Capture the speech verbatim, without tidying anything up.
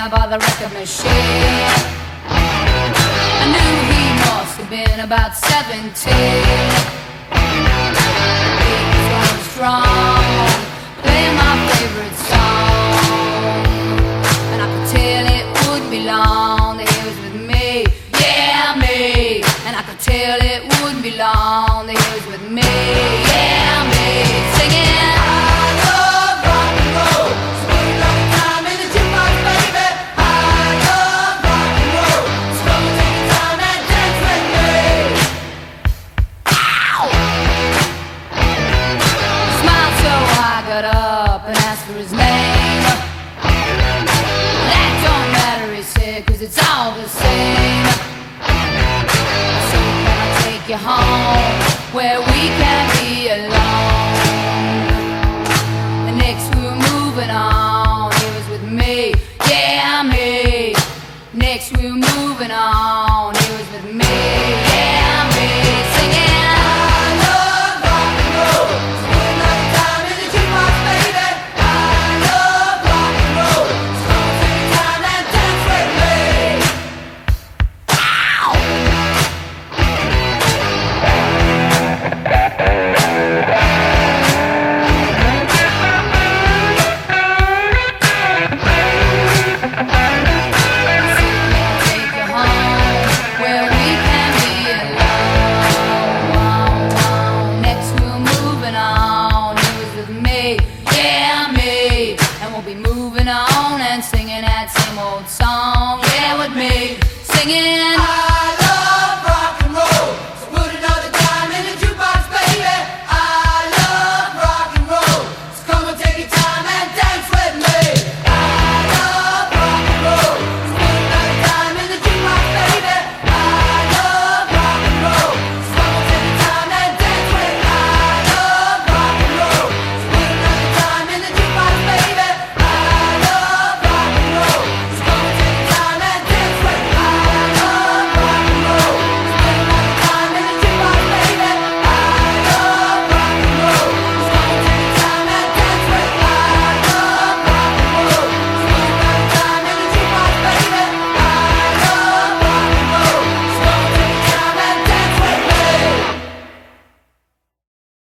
there by the record machine. I knew he must have been about seventeen. He was going strong, playing my favorite song, and I could tell it wouldn't be long that he was with me, yeah me. And I could tell it wouldn't be long that he was with me, yeah me. Singing I love rock and roll, smooth like time in the jukebox, baby. I love rock and roll, smooth like time and dance with me. Ow! Smiled so I got up and asked for his name. That don't matter, he said, 'cause it's all the same. So can I take you home where we can be alone? The next we were moving on, he was with me, yeah me. Next we were moving on, he was with me, yeah me. Singing I love rock and roll, smooth like time in the jukebox, baby. I love rock and roll, smooth like time and dance with me. Ow! Take you home where we can be alone. Next we're moving on, he was with me, yeah me. And we'll be moving on and singing that same old song, yeah with me. Singing I love